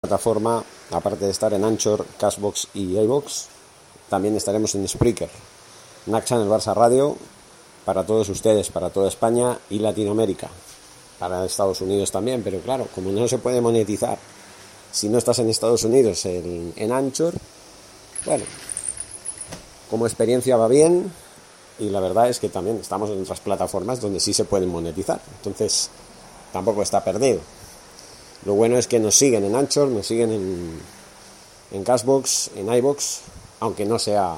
plataforma, aparte de estar en Anchor, Castbox y iVoox, también estaremos en Spreaker, NAC Channel Barça Radio, para todos ustedes, para toda España y Latinoamérica, para Estados Unidos también, pero claro, como no se puede monetizar si no estás en Estados Unidos en Anchor, bueno, como experiencia va bien, y la verdad es que también estamos en otras plataformas donde sí se pueden monetizar, entonces tampoco está perdido. Lo bueno es que nos siguen en Anchor, nos siguen en Castbox, en iVoox, aunque no sea...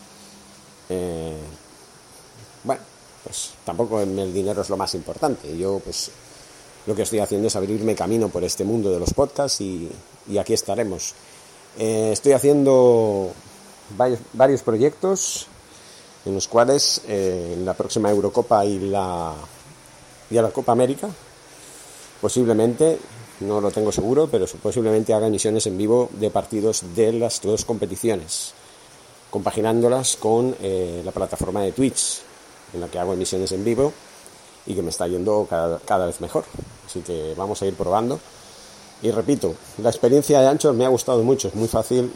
bueno, pues tampoco el dinero es lo más importante. Yo pues lo que estoy haciendo es abrirme camino por este mundo de los podcasts y aquí estaremos. Estoy haciendo varios proyectos en los cuales en la próxima Eurocopa y a la Copa América posiblemente, no lo tengo seguro, pero posiblemente haga emisiones en vivo de partidos de las dos competiciones, compaginándolas con la plataforma de Twitch, en la que hago emisiones en vivo y que me está yendo cada vez mejor. Así que vamos a ir probando. Y repito, la experiencia de Anchor me ha gustado mucho, es muy fácil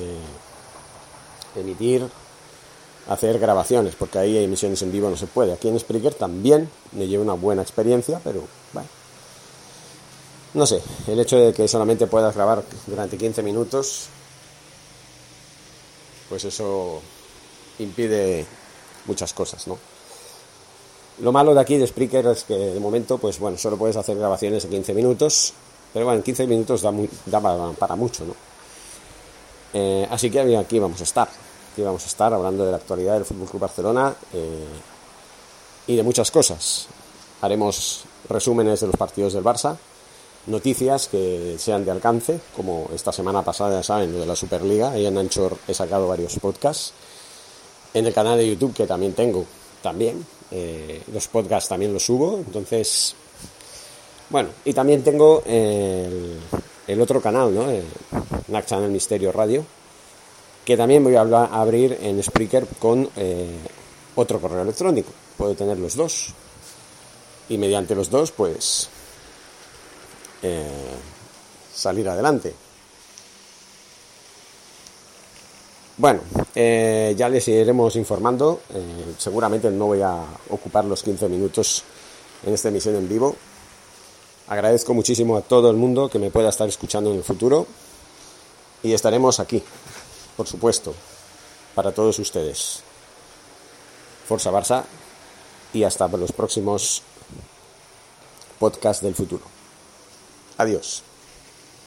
hacer grabaciones, porque ahí emisiones en vivo no se puede. Aquí en Spreaker también me llevo una buena experiencia, pero bueno, no sé, el hecho de que solamente puedas grabar durante 15 minutos, pues eso impide muchas cosas, ¿no? Lo malo de aquí de Spreaker es que de momento, pues bueno, solo puedes hacer grabaciones de 15 minutos, pero bueno, en 15 minutos da para mucho, ¿no? Así que aquí vamos a estar. Aquí vamos a estar hablando de la actualidad del FC Barcelona y de muchas cosas. Haremos resúmenes de los partidos del Barça, noticias que sean de alcance, como esta semana pasada, ya saben, lo de la Superliga. Ahí en Anchor he sacado varios podcasts. En el canal de YouTube, que también tengo, los podcasts también los subo. Entonces, bueno, y también tengo el otro canal, ¿no? NAC Channel Misterio Radio, que también voy a abrir en Spreaker con otro correo electrónico. Puedo tener los dos y mediante los dos, pues salir adelante. Bueno, ya les iremos informando. Seguramente no voy a ocupar los 15 minutos en esta emisión en vivo. Agradezco muchísimo a todo el mundo que me pueda estar escuchando en el futuro y estaremos aquí, por supuesto, para todos ustedes. Forza Barça y hasta los próximos podcasts del futuro. Adiós.